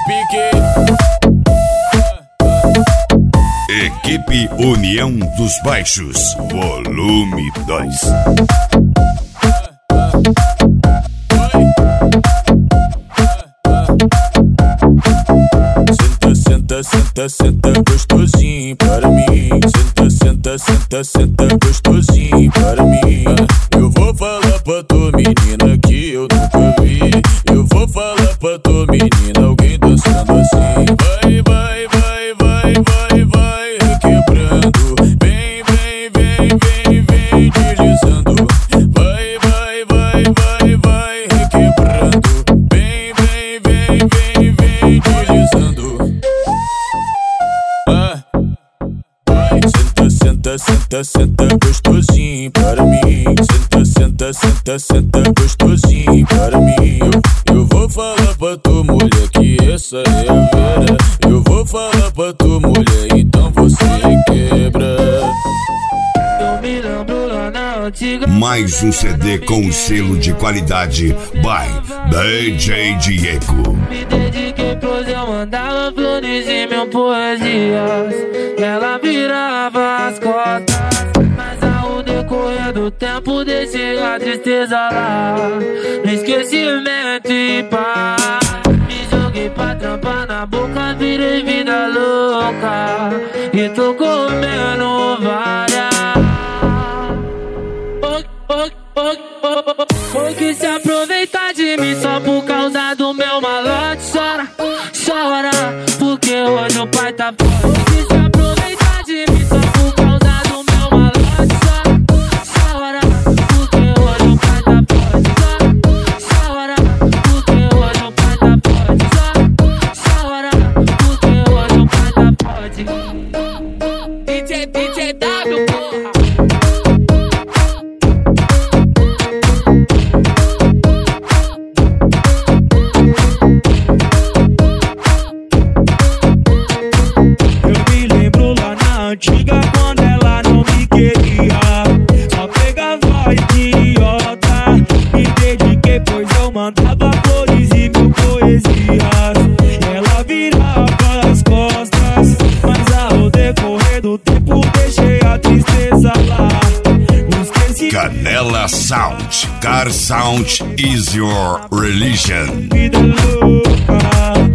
pique. Equipe União dos Baixos, volume 2. Senta, senta, senta gostosinho para mim. Senta, senta, senta, senta gostosinho para mim. Eu vou falar pra tua menina que eu nunca vi. Eu vou falar pra tua menina alguém dançando assim. Vai, vai, vai, vai, vai, vai requebrando. Vem, vem, vem, vem, vem deslizando. Vai, vai, vai, vai, vai requebrando. Vem, vem, vem, vem, vem deslizando. Senta, senta, senta, senta gostosinho para mim. Senta, senta, senta, senta gostosinho para mim. Eu vou falar pra tua mulher que essa é a vera. Eu vou falar pra tua mulher, então você quebra. Eu me lembro lá na antiga. Mais um CD com selo de qualidade by DJ Diego. Me dediquei pros eu mandava flores e mil poesias. Ela virava as costas, mas ao decorrer do tempo deixei a tristeza lá no esquecimento e pá. Me joguei pra trampar na boca, virei vida louca e tô comendo várias. Porque se aproveitar de mim só por causa do meu malote. Chora, chora, porque hoje o pai tá forte. Que se aproveitar de mim só por causa do meu malote. Chora, chora, porque hoje o pai tá forte. Chora, chora, porque hoje o pai tá forte. Chora, chora, porque hoje o pai tá forte. DJ W, porra. Antiga quando ela não me queria, só pegava idiota. Me dediquei pois eu mandava flores e mil poesias. E ela virava as costas, mas ao decorrer do tempo deixei a tristeza lá. Esqueci. Canela Sound, Car Sound is your religion. Vida louca.